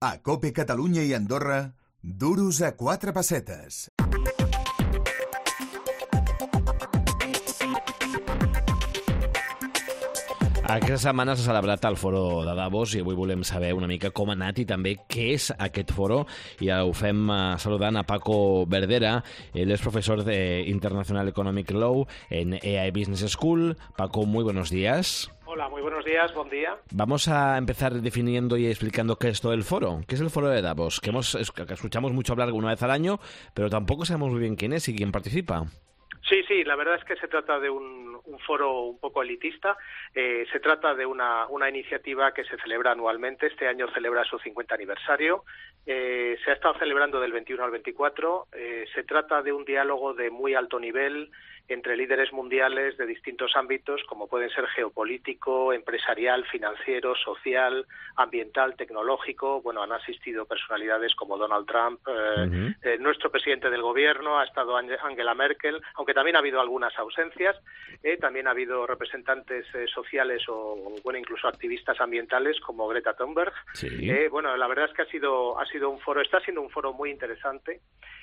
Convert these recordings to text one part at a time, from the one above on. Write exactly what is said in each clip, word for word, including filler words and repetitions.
A COPE Catalunya i Andorra, duros a quatre pessetes. Aquesta setmana s'ha celebrat el foro de Davos i avui volem saber una mica com ha anat i també què és aquest foro. I ho fem saludant a Paco Verdera. Él es profesor de International Economic Law en E I Business School. Paco, muy buenos días. Hola, muy buenos días, buen día. Vamos a empezar definiendo y explicando qué es todo el foro. ¿Qué es el foro de Davos? Que, hemos, que escuchamos mucho hablar una vez al año, pero tampoco sabemos muy bien quién es y quién participa. Sí, sí, la verdad es que se trata de un, un foro un poco elitista. Eh, se trata de una, una iniciativa que se celebra anualmente. Este año celebra su cincuenta aniversario. Eh, se ha estado celebrando del veintiuno al veinticuatro. Eh, se trata de un diálogo de muy alto nivel entre líderes mundiales de distintos ámbitos, como pueden ser geopolítico, empresarial, financiero, social, ambiental, tecnológico. Bueno, han asistido personalidades como Donald Trump, eh, uh-huh. eh, nuestro presidente del gobierno, ha estado Angela Merkel, aunque también ha habido algunas ausencias. Eh, también ha habido representantes eh, sociales o, bueno, incluso activistas ambientales como Greta Thunberg. Sí. Eh, bueno, la verdad es que ha sido, ha sido un foro, está siendo un foro muy interesante.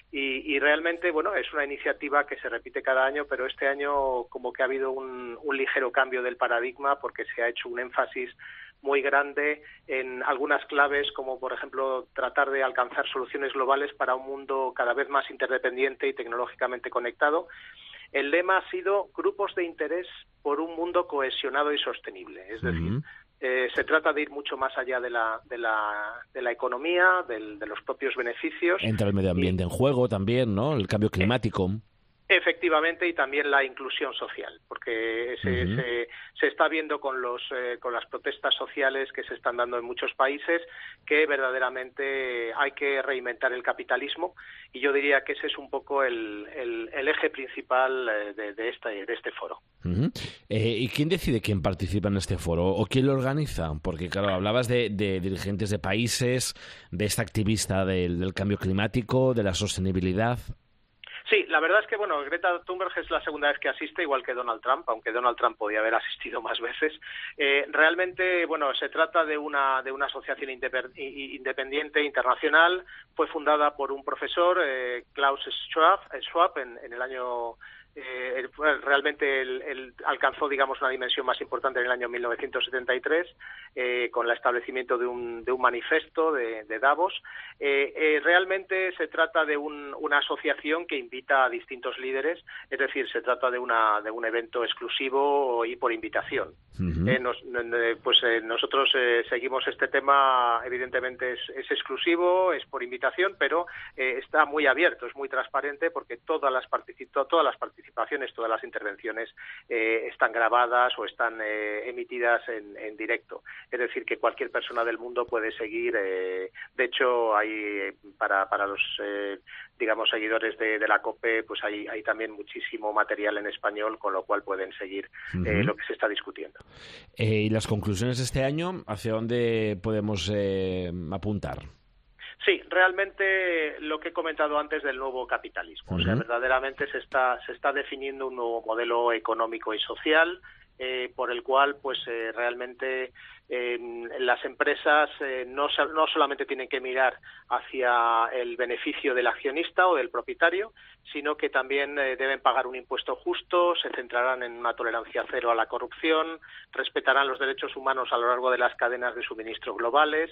Y, y realmente, bueno, es una iniciativa que se repite cada año, pero este año como que ha habido un, un ligero cambio del paradigma porque se ha hecho un énfasis muy grande en algunas claves, como por ejemplo tratar de alcanzar soluciones globales para un mundo cada vez más interdependiente y tecnológicamente conectado. El lema ha sido grupos de interés por un mundo cohesionado y sostenible, es decir, uh-huh. Eh, se trata de ir mucho más allá de la de la, de la economía, del, de los propios beneficios. Entra el medio ambiente y, en juego también, ¿no? El cambio climático. Efectivamente, y también la inclusión social, porque se, uh-huh. se, se está viendo con los eh, con las protestas sociales que se están dando en muchos países que verdaderamente hay que reinventar el capitalismo, y yo diría que ese es un poco el, el, el eje principal de, de, este, de este foro. Uh-huh. Eh, ¿Y quién decide quién participa en este foro o quién lo organiza? Porque, claro, hablabas de, de dirigentes de países, de esta activista del, del cambio climático, de la sostenibilidad. Sí, la verdad es que, bueno, Greta Thunberg es la segunda vez que asiste, igual que Donald Trump, aunque Donald Trump podía haber asistido más veces. Eh, realmente, bueno, se trata de una de una asociación independiente internacional. Fue fundada por un profesor, eh, Klaus Schwab, Schwab en, en el año... Eh, realmente él, él alcanzó, digamos, una dimensión más importante en el año mil novecientos setenta y tres eh, con el establecimiento de un, de un manifiesto de, de Davos. Eh, eh, realmente se trata de un, una asociación que invita a distintos líderes, es decir, se trata de, una, de un evento exclusivo y por invitación. Uh-huh. Eh, nos, eh, pues eh, nosotros eh, seguimos este tema, evidentemente es, es exclusivo, es por invitación, pero eh, está muy abierto, es muy transparente porque todas las particip- todas las participaciones todas las intervenciones eh, están grabadas o están eh, emitidas en, en directo. Es decir, que cualquier persona del mundo puede seguir. Eh, de hecho, hay para, para los eh, digamos seguidores de, de la COPE, pues hay, hay también muchísimo material en español, con lo cual pueden seguir uh-huh. eh, lo que se está discutiendo. Eh, ¿Y las conclusiones de este año, hacia dónde podemos eh, apuntar? Sí, realmente lo que he comentado antes del nuevo capitalismo. Uh-huh. O sea, verdaderamente se está se está definiendo un nuevo modelo económico y social eh, por el cual, pues, eh, realmente eh, las empresas eh, no no solamente tienen que mirar hacia el beneficio del accionista o del propietario, sino que también eh, deben pagar un impuesto justo, se centrarán en una tolerancia cero a la corrupción, respetarán los derechos humanos a lo largo de las cadenas de suministro globales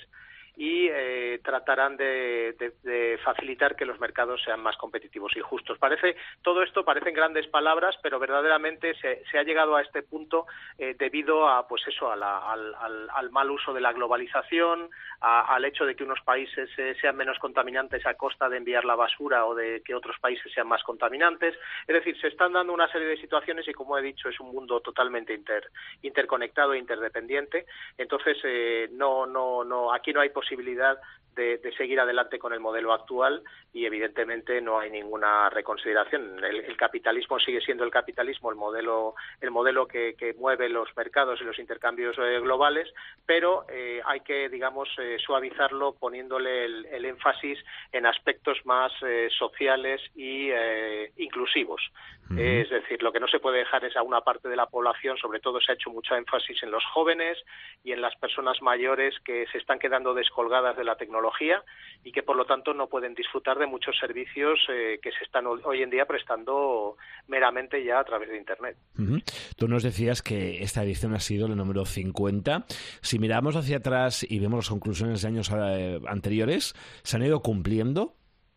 y eh, tratarán de, de, de facilitar que los mercados sean más competitivos y justos. Parece todo esto parecen grandes palabras, pero verdaderamente se, se ha llegado a este punto eh, debido a, pues eso, a la, al, al, al mal uso de la globalización, a, al hecho de que unos países eh, sean menos contaminantes a costa de enviar la basura o de que otros países sean más contaminantes. Es decir, se están dando una serie de situaciones y, como he dicho, es un mundo totalmente inter, interconectado e interdependiente. Entonces, eh, no, no, no, aquí no hay posibilidad posibilidad de, de seguir adelante con el modelo actual y evidentemente no hay ninguna reconsideración. El, el capitalismo sigue siendo el capitalismo, el modelo el modelo que, que mueve los mercados y los intercambios eh, globales, pero eh, hay que, digamos, eh, suavizarlo poniéndole el, el énfasis en aspectos más eh, sociales y eh, inclusivos. Uh-huh. Eh, es decir, lo que no se puede dejar es a una parte de la población, sobre todo se ha hecho mucho énfasis en los jóvenes y en las personas mayores que se están quedando descolgadas de la tecnología y que por lo tanto no pueden disfrutar de muchos servicios eh, que se están hoy en día prestando meramente ya a través de Internet. Uh-huh. Tú nos decías que esta edición ha sido el número cincuenta. Si miramos hacia atrás y vemos las conclusiones de años eh, anteriores, ¿se han ido cumpliendo?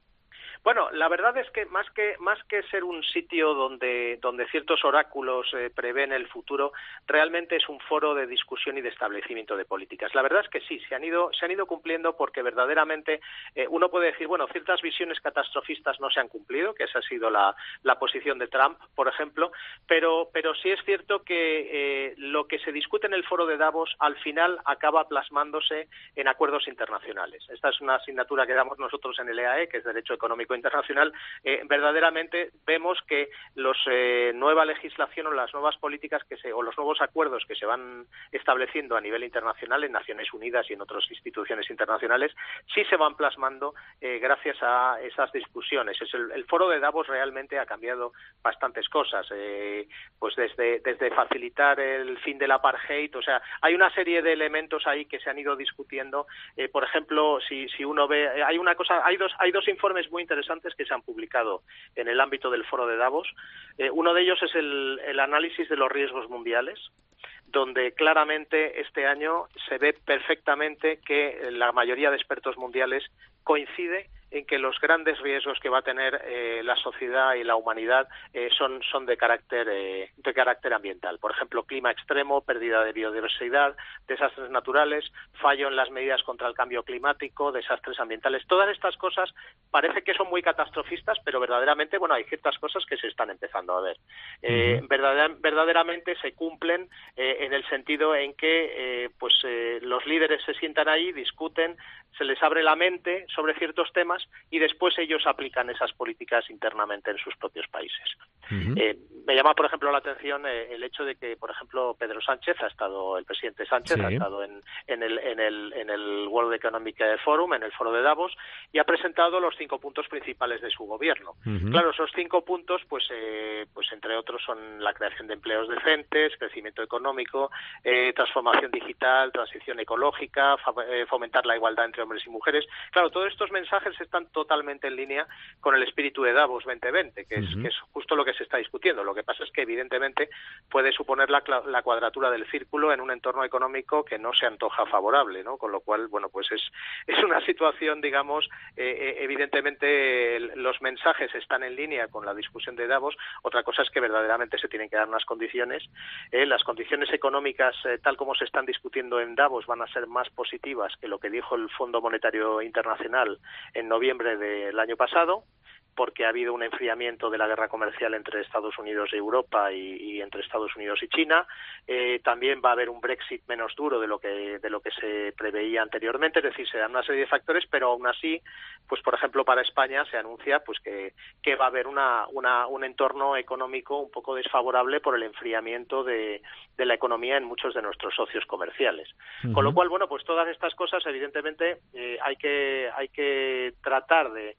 Bueno, la verdad es que más que más que ser un sitio donde donde ciertos oráculos eh, prevén el futuro, realmente es un foro de discusión y de establecimiento de políticas. La verdad es que sí, se han ido se han ido cumpliendo porque verdaderamente eh, uno puede decir, bueno, ciertas visiones catastrofistas no se han cumplido, que esa ha sido la, la posición de Trump, por ejemplo, pero pero sí es cierto que eh, lo que se discute en el foro de Davos al final acaba plasmándose en acuerdos internacionales. Esta es una asignatura que damos nosotros en el E A E, que es Derecho Económico Internacional. Eh, verdaderamente vemos que los eh, nueva legislación o las nuevas políticas que se o los nuevos acuerdos que se van estableciendo a nivel internacional en Naciones Unidas y en otras instituciones internacionales sí se van plasmando eh, gracias a esas discusiones. Es el, el foro de Davos realmente ha cambiado bastantes cosas, eh, pues desde desde facilitar el fin del apartheid, o sea, hay una serie de elementos ahí que se han ido discutiendo. Eh, por ejemplo, si si uno ve, hay una cosa, hay dos hay dos informes muy interesantes que se han publicado en el ámbito del foro de Davos. Eh, uno de ellos es el, el análisis de los riesgos mundiales, donde claramente este año se ve perfectamente que la mayoría de expertos mundiales coincide en que los grandes riesgos que va a tener eh, la sociedad y la humanidad eh, son son de carácter eh, de carácter ambiental. Por ejemplo, clima extremo, pérdida de biodiversidad, desastres naturales, fallo en las medidas contra el cambio climático, desastres ambientales. Todas estas cosas parece que son muy catastrofistas, pero verdaderamente, bueno, hay ciertas cosas que se están empezando a ver. Eh, uh-huh. verdader, verdaderamente se cumplen eh, en el sentido en que eh, pues eh, los líderes se sientan ahí, discuten, se les abre la mente sobre ciertos temas y después ellos aplican esas políticas internamente en sus propios países. Uh-huh. Eh, me llama, por ejemplo, la atención eh, el hecho de que, por ejemplo, Pedro Sánchez ha estado, el presidente Sánchez sí. ha estado en, en, el, en, el, en el World Economic Forum, en el foro de Davos, y ha presentado los cinco puntos principales de su gobierno. Uh-huh. Claro, esos cinco puntos, pues, eh, pues entre otros, son la creación de empleos decentes, crecimiento económico, eh, transformación digital, transición ecológica, fa- eh, fomentar la igualdad entre hombres y mujeres. Claro, todos estos mensajes están totalmente en línea con el espíritu de Davos veinte veinte, que es, uh-huh. que es justo lo que se está discutiendo. Lo que pasa es que, evidentemente, puede suponer la, la cuadratura del círculo en un entorno económico que no se antoja favorable, ¿no? Con lo cual, bueno, pues es, es una situación, digamos, eh, evidentemente los mensajes están en línea con la discusión de Davos. Otra cosa es que verdaderamente se tienen que dar unas condiciones. Eh, las condiciones económicas, eh, tal como se están discutiendo en Davos, van a ser más positivas que lo que dijo el Fondo Monetario Internacional en noviembre del año pasado, porque ha habido un enfriamiento de la guerra comercial entre Estados Unidos y Europa y, y entre Estados Unidos y China. Eh, también va a haber un Brexit menos duro de lo que de lo que se preveía anteriormente, es decir, se dan una serie de factores, pero aún así, pues por ejemplo para España se anuncia pues que, que va a haber una, una un entorno económico un poco desfavorable por el enfriamiento de, de la economía en muchos de nuestros socios comerciales. Uh-huh. Con lo cual, bueno, pues todas estas cosas evidentemente eh, hay que hay que tratar de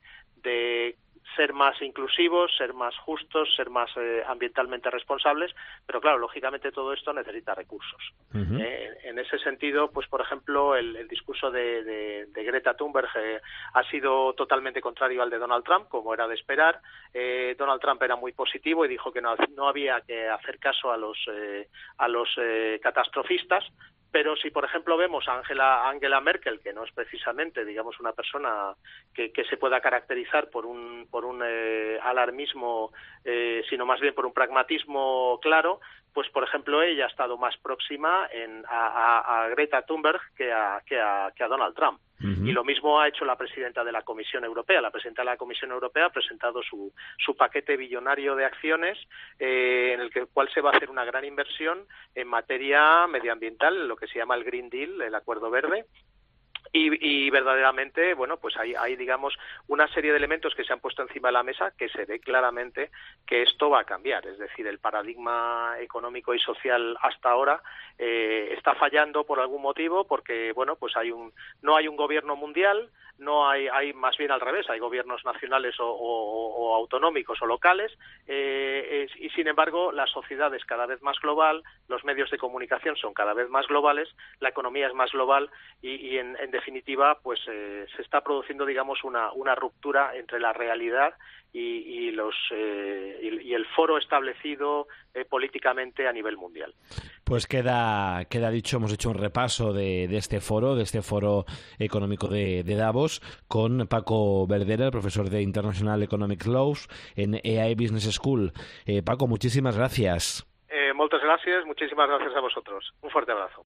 de ser más inclusivos, ser más justos, ser más eh, ambientalmente responsables, pero claro, lógicamente todo esto necesita recursos. Uh-huh. Eh, en ese sentido, pues por ejemplo, el, el discurso de, de, de Greta Thunberg eh, ha sido totalmente contrario al de Donald Trump, como era de esperar. Eh, Donald Trump era muy positivo y dijo que no, no había que hacer caso a los, eh, a los eh, catastrofistas. Pero si, por ejemplo, vemos a Angela, Angela Merkel, que no es precisamente, digamos, una persona que, que se pueda caracterizar por un, por un eh, alarmismo, eh, sino más bien por un pragmatismo claro, pues, por ejemplo, ella ha estado más próxima en, a, a, a Greta Thunberg que a, que a, que a Donald Trump. Uh-huh. Y lo mismo ha hecho la presidenta de la Comisión Europea. La presidenta de la Comisión Europea ha presentado su, su paquete billonario de acciones eh, en el que, cual se va a hacer una gran inversión en materia medioambiental, lo que se llama el Green Deal, el Acuerdo Verde, Y, y verdaderamente, bueno, pues hay, hay, digamos, una serie de elementos que se han puesto encima de la mesa que se ve claramente que esto va a cambiar. Es decir, el paradigma económico y social hasta ahora eh, está fallando por algún motivo, porque, bueno, pues hay un no hay un gobierno mundial, no hay, hay más bien al revés, hay gobiernos nacionales o, o, o autonómicos o locales, eh, es, y sin embargo la sociedad es cada vez más global, los medios de comunicación son cada vez más globales, la economía es más global y, y en, en definitiva pues eh, se está produciendo, digamos, una, una ruptura entre la realidad y, y los eh, y, y el foro establecido eh, políticamente a nivel mundial. Pues queda, queda dicho, hemos hecho un repaso de, de este foro, de este foro económico de, de Davos, con Paco Verdera, el profesor de International Economic Laws en E A E Business School. Eh, Paco, muchísimas gracias. Eh, muchas gracias, muchísimas gracias a vosotros. Un fuerte abrazo.